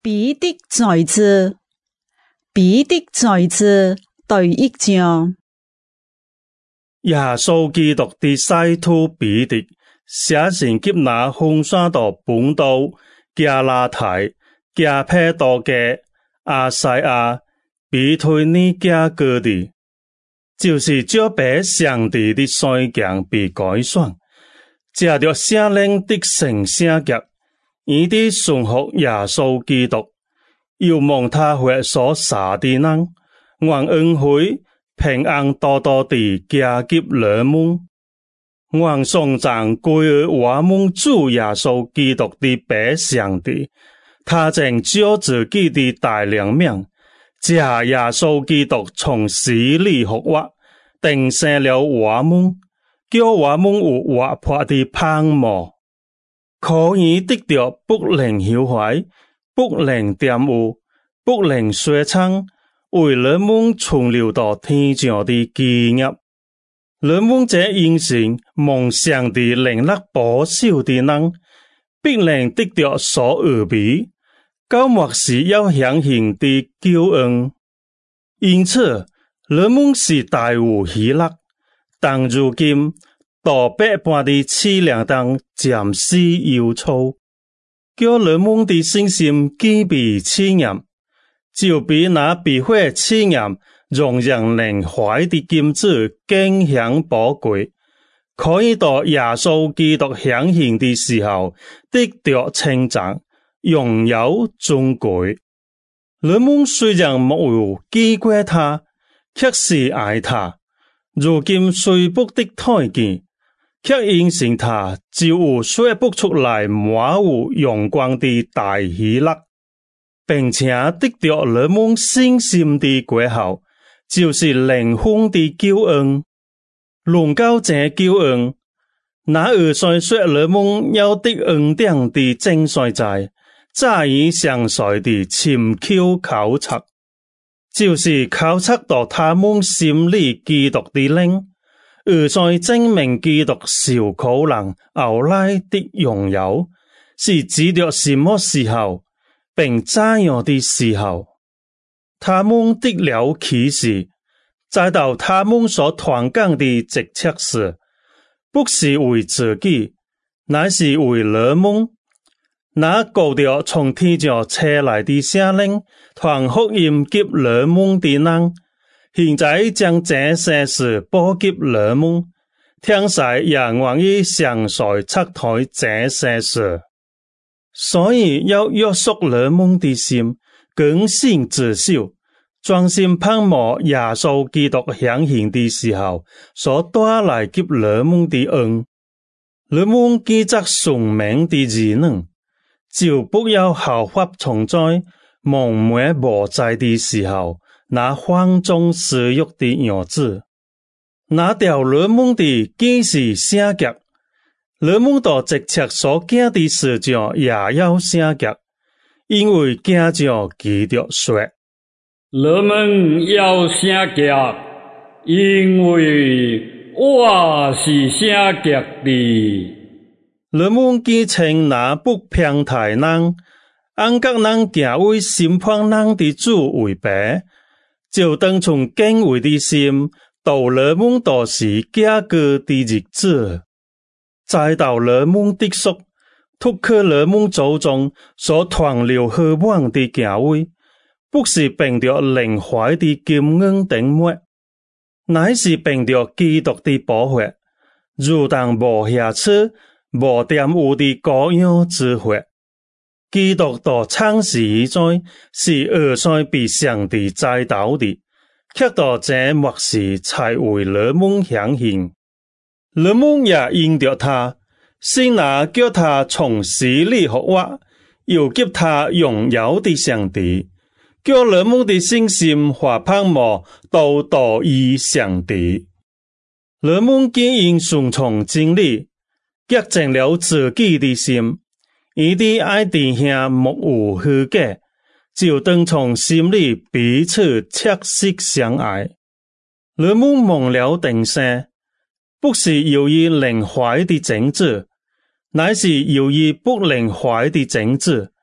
彼的在這，彼的在這第一章。 耶穌基督的使徒彼得寫信給那分散到本島、加拉太、加佩多嘅亞細亞、比推尼加各地，就是照被上帝的選揀被改選，藉着聖靈的聖聖潔，伊的順服耶穌基督，又望他會所殺的人，願恩惠平安多多地加給人們，願頌讚歸於我們主耶穌基督的被上帝，他正照自己的大良命，藉耶穌基督從死裡復活，定生了我們，叫我們有活潑的盼望，可以得到不能朽壞、不能玷污、不能衰殘，為人們存留到天上的基業。人們這因信蒙上帝靈力保守的人，必能得到所預備，到末時要顯現的救恩。因此，人們是大有喜樂，但如今到百般的試煉中暫時憂愁，叫人們的信心既被試驗，就比那被火試驗容人能壞的金子更顯寶貴，可以到耶穌基督顯現的時候得到稱讚、榮耀、尊貴。人們雖然沒有記過他，卻是愛他。如今雖不得睇見，卻因信他，就有說不出來滿有陽光的大喜樂，並且得到人們信心的果效，就是靈魂的救恩。論到這救恩，那在說人們要得恩典的正衰在，早已詳細的尋求考察，就是考察到他們心裡基督的靈，而在證明基督受苦難後來的榮耀，是指着什麼時候，並怎樣的時候，他們得了啟示，再到他們所傳講的直切時，不是為自己，乃是為人們。那高調從天上車來的聖靈，傳福音給人們的人，現在將這些事報給人們，天使也願意詳細測透這些事，所以要約束人們的心，更新自守，專心盼望耶穌基督顯現的時候所帶來給人們的恩。人們記着順命的異能，就不要效法從在蒙昧無知的時候，那放縱私欲的樣子。那條人們的既是聖潔，人們到直切所見的事上也要聖潔，因為見着基督說， 人們要聖潔，因為我是聖潔的。 人們既稱那不平台人，按各人行為審判人的主為白，就當從敬畏的心，度人們都是價格的日子，再到人們的屬，突克人們祖宗所傳留和望的行為，不是憑着靈懷的金銀等物，乃是憑着基督的寶血，如同無瑕疵、無玷污的羔羊之血。基督到創世以在，是而在被上帝栽倒的，卻到這末時才為人們顯現。人們也因着他，信那叫他從死裡復活，又給他榮耀的上帝，叫人們的信心和盼望都到於上帝。人們既因順從真理，潔淨了自己的心，伊的愛弟兄莫有虛假，就當從心裡彼此切實相愛。人們蒙了定生，不是由於靈懷的種子，乃是由於不靈懷的種子，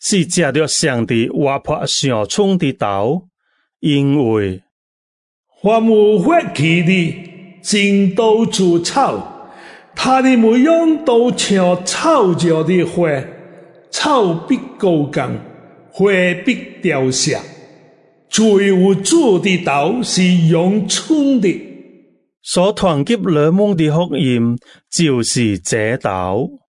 是食着上帝活泼上冲的豆，因为凡有血气的，真都出草，他的模样都像草着的花，草必高干，花必凋谢。最有主的豆是阳春的， 所团结人们的福音，就是这豆。